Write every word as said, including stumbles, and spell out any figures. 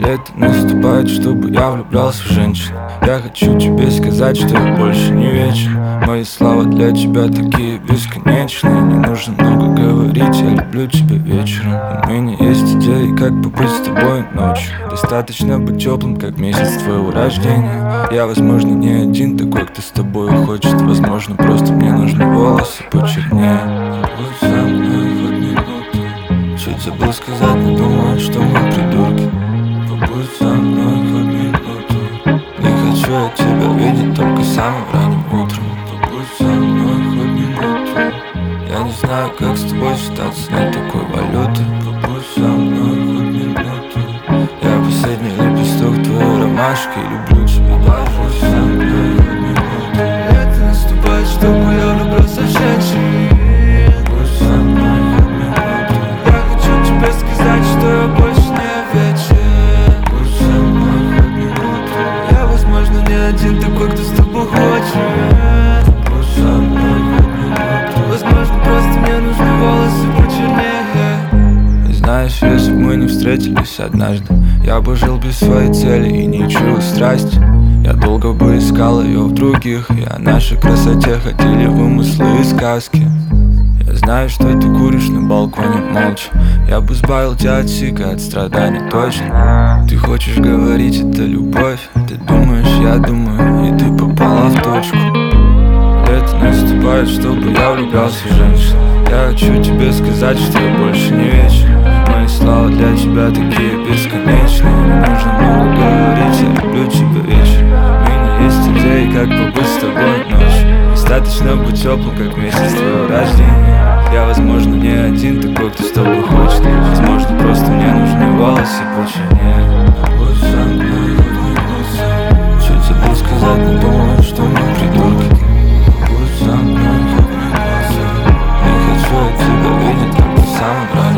Лето наступает, чтобы я влюблялся в женщин. Я хочу тебе сказать, что я больше не вечен. Мои слова для тебя такие бесконечные. Не нужно много говорить, я люблю тебя вечером. У меня есть идеи, как побыть с тобой ночью. Достаточно быть теплым, как месяц твоего рождения. Я, возможно, не один такой, кто с тобой хочет. Возможно, просто мне нужны волосы почернее. Будь со мной хоть минуту. Чуть забыл сказать, но думаю, что мы придурки. Побудь со мной хоть минуту. Не хочу я тебя видеть только самым ранним утром. Побудь со мной хоть минуту. Я не знаю, как с тобой считаться, нет такой валюты. Побудь со мной хоть минуту. Я последний лепесток твоей ромашки. Люблю тебя даже. Побудь со мной хоть минуту. Лето наступает, чтобы я влюбился в женщин. Побудь со мной хоть минуту. Я хочу тебе сказать, что я больше не вечен. Побудь со мной хоть минуту. Я, возможно, не один такой, кто с тобой хочет. Побудь со мной хоть минуту. Возможно, просто мне нужны волосы почернее. Знаешь, если бы мы не встретились однажды, я бы жил без своей цели и не чуял страсть. Я долго бы искал ее в других, и о нашей красоте ходили вымыслы и сказки. Я знаю, что ты куришь на балконе молча. Я бы избавил тебя от сика, от страданий точно. Ты хочешь говорить, это любовь. Ты думаешь, я думаю, и ты попала в точку. Лето наступает, чтобы я влюблялся в женщин. Я хочу тебе сказать, что я больше не вечен. Мои слова для тебя такие бесконечные. Не нужно много говорить, я люблю тебя вечером. У меня есть идеи, как побыть с тобой ночью. Достаточно быть теплым, как месяц твоего рождения. Я, возможно, не один такой, кто с тобой хочет. Возможно, просто мне нужны волосы почернее. Побудь со мной хоть минуту. Чуть забыл сказать, но думаю, что мы придурки. Побудь со мной хоть минуту. Не хочу я тебя видеть только самым ранним.